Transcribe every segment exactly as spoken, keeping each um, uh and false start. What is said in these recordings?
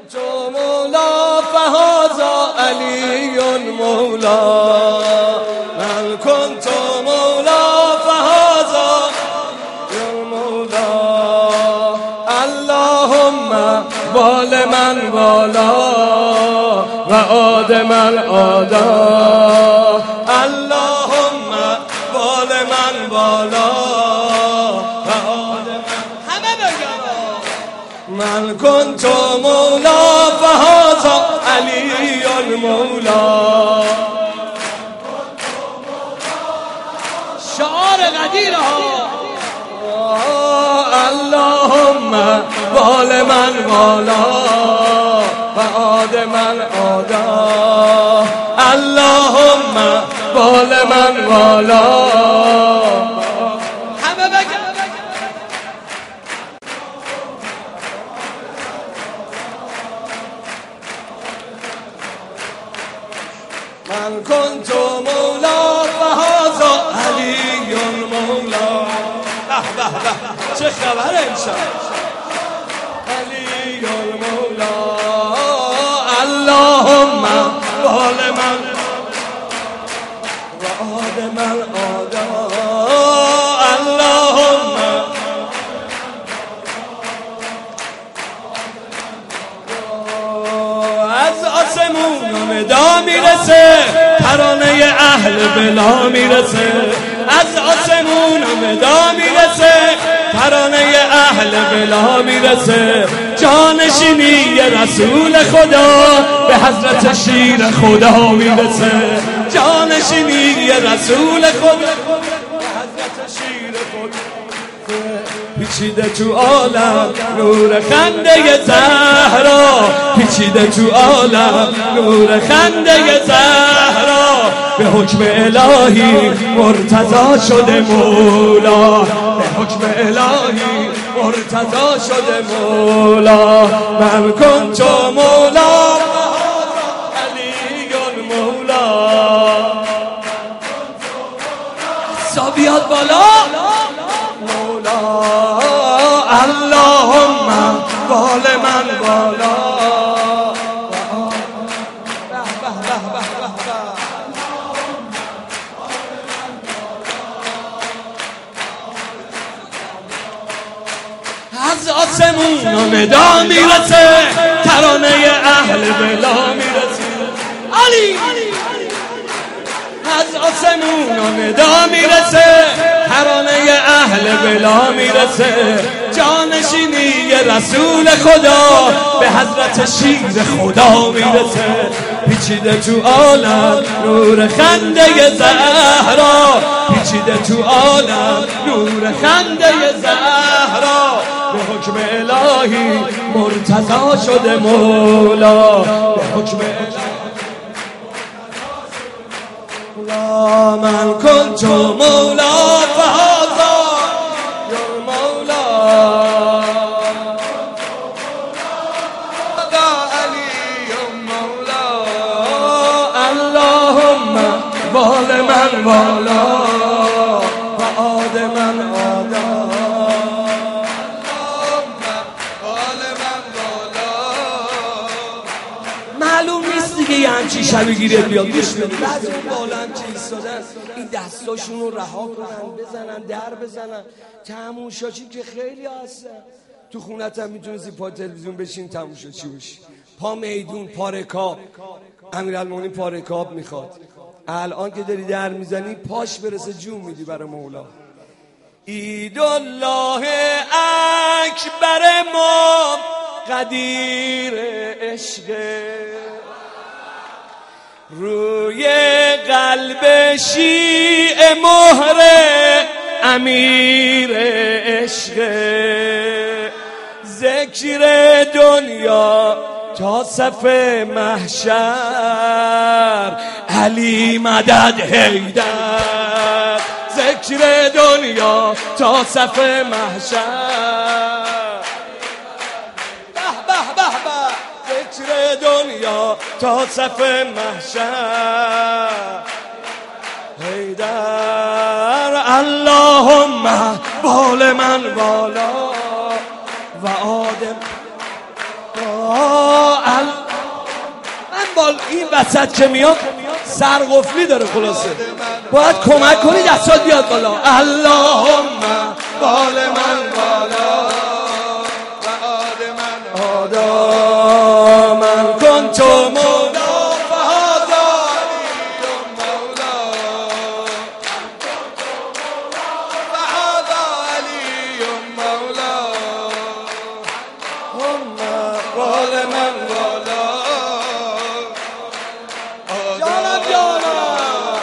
كنت مولا فهذا علي مولا من كنت مولا فهذا مولا اللهم بال من بالا و آدم الآدا اللهم بال من بالا و آدم همه بگم من كنت مولا فهذا علی المولا شعار قدیر ها اللهم بال من بالا و آدم الآدا اللهم بال من بالا همه بگم من كنت مولا فهذا علی المولا به به به چه خبر امشب علی المولا اللهم بال من و آدم الآدا اللهم از آسمون ندا میرسه ترانه اهل بلا میرسه از آسمون ندا میرسه ترانه اهل بلا میرسه جانشینی رسول خدا به حضرت شیر خدا میرسه جانشینی رسول خدا به حضرت شیر خدا پیچیده تو عالم نور خنده زهرا پیچیده تو عالم نور خنده زهرا به حکم الهی مرتضی شده مولا به حکم الهی مرتضی شده مولا من کنت مولا علی المولا بیاد بالا مولا اللهم بال من بالا از آسمون ندا میرسه ترانه اهل بلا میرسه علی از آسمون ندا میرسه ترانه اهل بلا میرسه جانشینی رسول خدا به حضرت شیر خدا میرسه پیچیده تو عالم نور خنده زهرا پیچیده تو عالم نور خنده زهرا به حکم الهی مرتضی شده مولا به حکم الهی من كنت مولا فهذا يا مولا هذا علي مولا اللهم بال من بالا وآدم الآدا اللهم بال من بالا معلوم نیست دیگه یه همچین شبی گیره بیاد گوش بدید بعضی اون بالا همچین ایستادن این دستاشون رو رها کنن بزنن در بزنن تماشاچی که خیلی هستن تو خونت هم میتونستی پا تلویزیون بشین تماشاچی بشی پا میدون پا رکاب امیرالمومنین پا رکاب میخواد الان که داری در میزنی پاش برسه جون میدی برای مولا عید الله اکبر ما قدیر عشق روی قلب شیعه مهر امیر عشق ذکر دنیا تا صف محشر علی مدد حیدر ذکر دنیا تا صف محشر به به به به ذکر دنیا تا صف محشر حیدر اللهم بال من بالا و آدم وال این وسط که میاد سرقفلی داره، خلاصه باید کمک کنی دستات بیاد بالا. اللهم بال من بالا و آد من آدا من کن تو مولا فهذا علی مولا فهذا علی مولا هم بال من بالا جانم جانم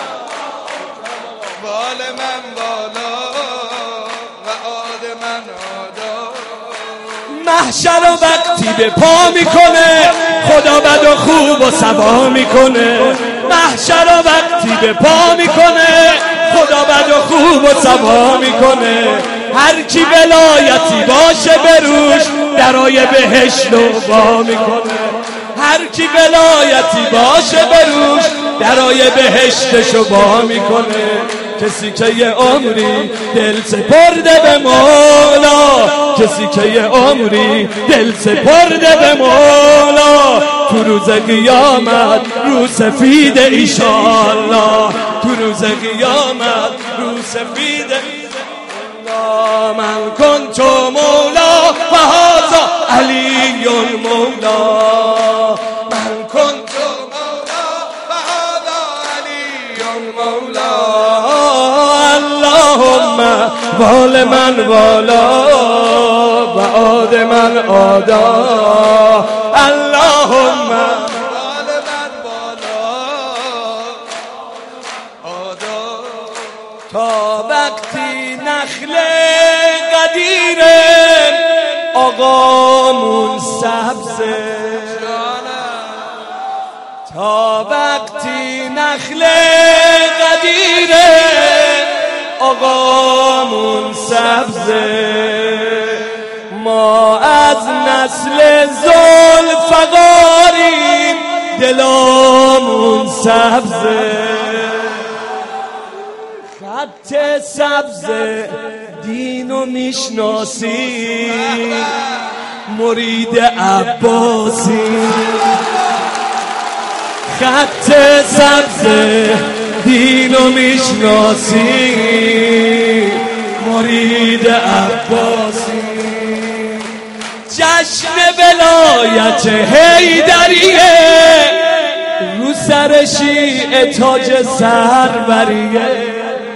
بال من بالا و آد من آدا. محشر و وقتی به پا میکنه خدا بد و خوب و سوا میکنه. محشر و وقتی به پا میکنه خدا بد و خوب و سوا میکنه. هر کی ولایتی باشه بروش درای بهشت و با میکنه. هر کی ولایتی باشه بروش درای بهشتشو با میکنه. کسی که یه عمری دل سپرده به مولا، کسی که یه عمری دل سپرده به مولا، تو روز قیامت رو سفید ایشالله، تو روز قیامت رو سفید من کن تو مولا و هذا علی مولا. من کن تو مولا و هذا علی مولا. اللهم بال من بالا و آد من آدا. اللهم بال من بالا آدا. تا وقتی نخل قدیره آقامون سبزه، تا وقتی نخل قدیره آقامون سبزه، ما از نسل ذوالفقاریم دلامون سبزه. خط سبز دینو میشناسی مرید عباسی. خط سبز دینو میشناسی مرید عباسی. جشن ولایت حیدریه رو سر شیعه تاج سروریه.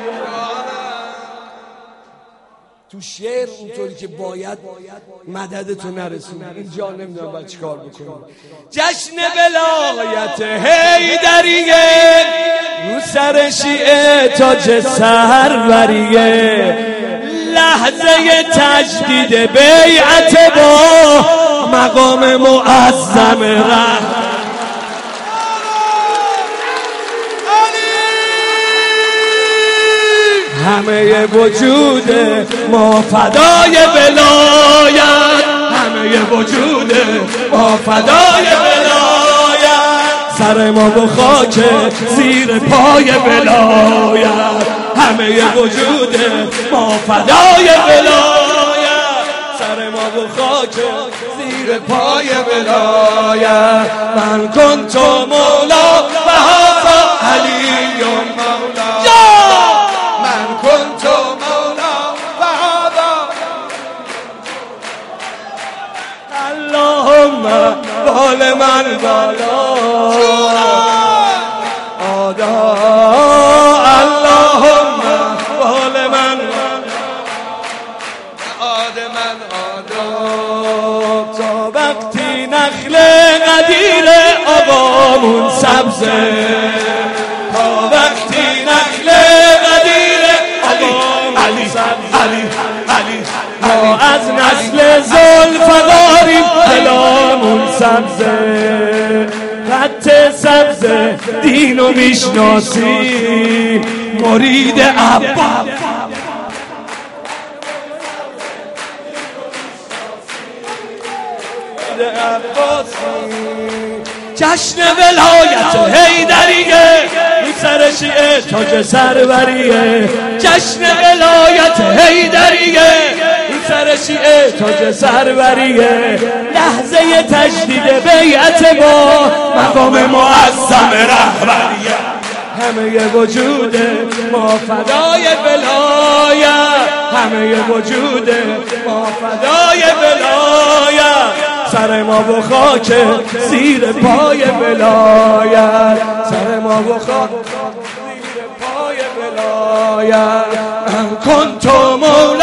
تو شعر اونطوری که باید مددتو نرسونه اینجا نمیدونم باید چی کار بکنم. جشن ولایت حیدریه رو سر شیعه تاج سروریه. لحظه تجدید بیعت با مقام معظم رحمت. همه وجود ما فدای ولایت، همه وجود ما فدای ولایت. سر ما به خاک زیر پای ولایت، همه وجود ما فدای ولایت. سر ما به خاک زیر پای ولایت. من کن تو مولا و هذا علی مولا. من کن تو مولا و هذا. اللهم بال من بالا آدا. اللهم بال من آد من آدا. تا وقتی نخل قدیر آقامون سبزه، تا وقتی نخل قدیر علی علی علی ما از نسل ذوالفقاریم دلامون سبزه. خط سبز دینو میشناسی مرید عباس. جشن ولایت حیدریه رو سر شیعه تاج سروریه. جشن ولایت حیدریه رو سر شیعه تاج سروریه. لحظه تجدید بیعت ولایت با مقام معظم رهبریت، همه وجود ما فدای ولایت، همه وجود ما فدای ولایت، سر ما و خاک زیر پای ولایت، سر ما و خاک زیر پای ولایت. من کنتم